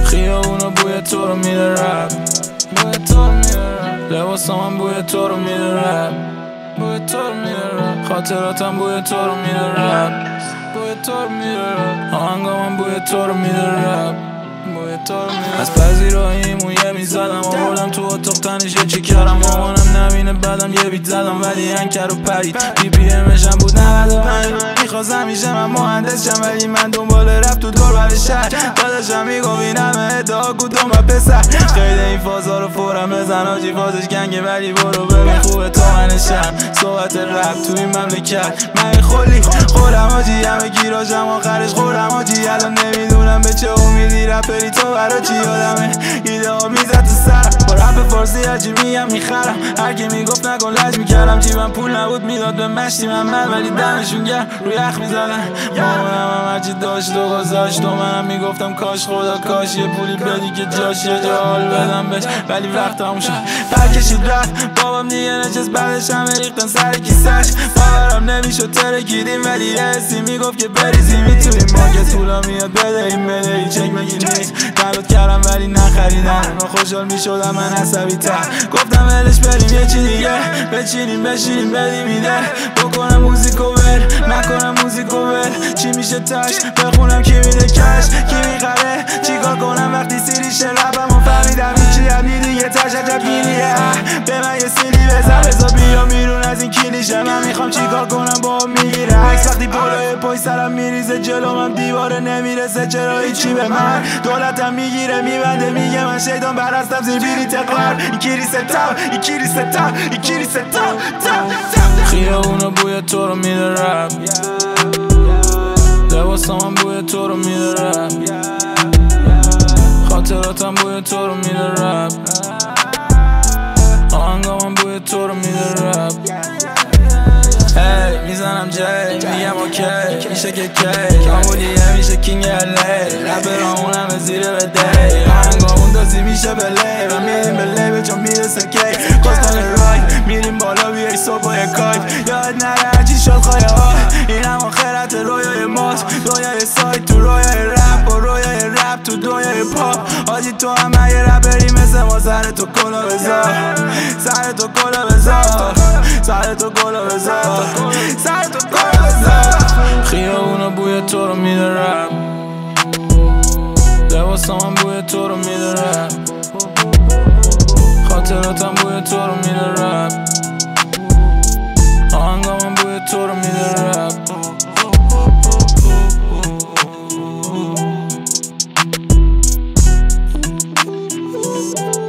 خیابونا بوی تو رو میده رپ، بوی تو رو میده رپ. لباسام بوی تو رو میده رپ، بوی تو رو میده رپ. خاطراتم بوی تو رو میده رپ، بوی تو رو میده رپ. آهنگام بوی تو رو میده رپ، بوی تو رو میده. از پذیراییمون یه میزدم آوردم تو اتاق تنشه چی کردم. مامانم نبینه بعدم یه بیت زدم ولی انکر و پرید. BPMشم بود 95. میخواست همیشه من مهندس شم ولی من دنبال رفت تو دور بر شهر. داداشم میگفت این همه ادعا کدوم و پسر. خیلی این فازا رو فورم بزن آجی فازش گنگه ولی برو ببین خوبه تو منشم. صحبت رپ تو این مملکت من خلی خورم آجی همه گیراشم آخرش خورم آجی. الان نمیدونم به چه امیدی رپری تو برا چی یادمه ایده ها میزد تو سرم. با رپ فارسی هرچی میگم میخرم. هرکی میگفت نکن لج میکردم. جیبم پول نبود میداد به مشتی من ولی دمشون گرم روی یخ میزدن. مامانم هم هرچی داشت و گذاشت و منم میگفتم کاش خدا کاش یه پولی بدی که جاش یه جا حال بدم بهش ولی وقت همون شد برکشید رفت. بابام دیگه نشست بعدش همه ریختن سر کیسش. باورم نمیشد ترکیدیم ولی یه حسی میگفت که بریزیم میتونیم ما که طولا میاد بدهیم بدهی چک مگی نیست. دعوت کردم ولی نخریدن. من خوشحال میشدم من عصبی تر. گفتم ولش بریم یه چی دیگه بچینیم بشینیم بدیم ایده. بکنم موزیکو ول نکنم موزیکو ول. چی میشه تش بخونم کی میده کش کی میخره چیکار کنم وقتی سیریشه رپمو فهمیدم هیچی هم دیگه تش عجب گیریه. به من یه سیلی بزن بزا بیا بیرون از این کلیشه. من میخوام چیکار کنم با میگیره عکس وقتی بالای پای سرم میریزه جلوم دیواره نمیرسه. چرا هیچی به من دولتم میگیره میبنده میگه من شیطان برستم زیر بیریت قرار. یکی ریستم یکی ریستم یکی ریستم. خیابونا بوی تو رو میده رپ، لباسام بوی تو رو میده رپ. خاطراتم بوی تو رو میده رپ، آهنگام بوی تو رو میده رپ. هی میزنم جی میگم اوکی میشه که کی آمودیه میشه کینگ الی. رپرامونم زیر بده آهنگامون دازی میشه بله و میریم بله به چون میرسه کی. قصدان رای میریم بالا بیای صبح با یک کایف. یاد نره هرچی شد خواهی ها این هم آخرت رویای ماست. دنیای سایت تو رویای رپ و رویای رپ تو دنیای پاپ. آجی تو هم اگه رپری مثل ما سر تو کلا بذار سر تو کلا بذار سر تو کلا بذار سر تو کلا بذار. خیابونا بوی تو رو میده رپ، لباسام بوی تو رو میده رپ. خاطراتم بوی تو رو میده رپ، آهنگام بوی تو رو میده رپ.